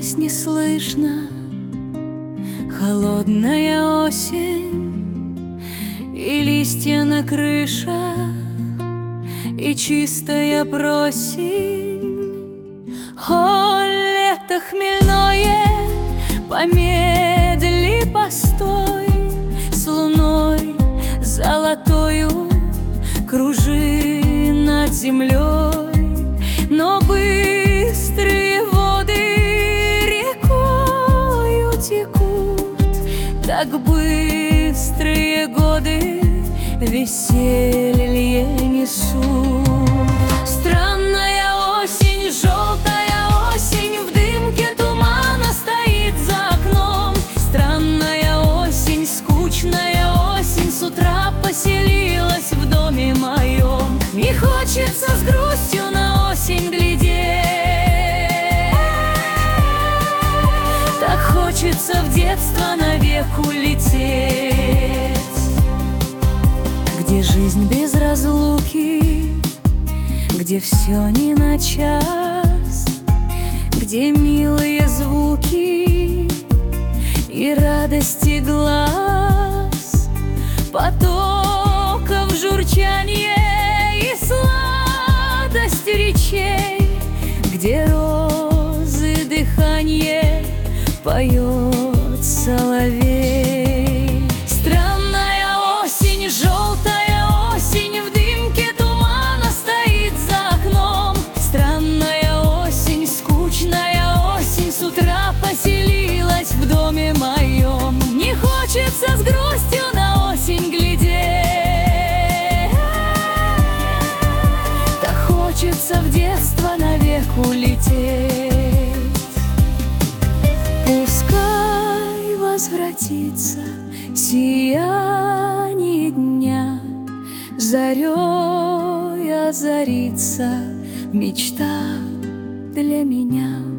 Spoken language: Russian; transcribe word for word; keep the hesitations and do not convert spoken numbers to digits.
вернулась неслышно холодная осень, и листья на крышах, и чистая просень. О, лето хмельное, помедли, постой, с луной золотою кружи над землей. Но быстрые воды рекою текут, так быстрые годы веселье несут. Странная осень, желтая осень, в дымке тумана стоит за окном. Странная осень, скучная осень, с утра поселилась в доме моем. Не хочется с грустью на осень глядеть, так хочется в детство навек улететь, где жизнь без разлуки, где все не на час, где милые звуки и радости глаз, потоков журчание и сладость речей, где розы дыхание поет соловей. Странная осень, желтая осень, в дымке тумана стоит за окном. Странная осень, скучная осень, с утра поселилась в доме моем. Не хочется с грустью на осень глядеть, так хочется в детство навек улететь. Пускай возвратится сияние дня, зарей озарится мечта для меня.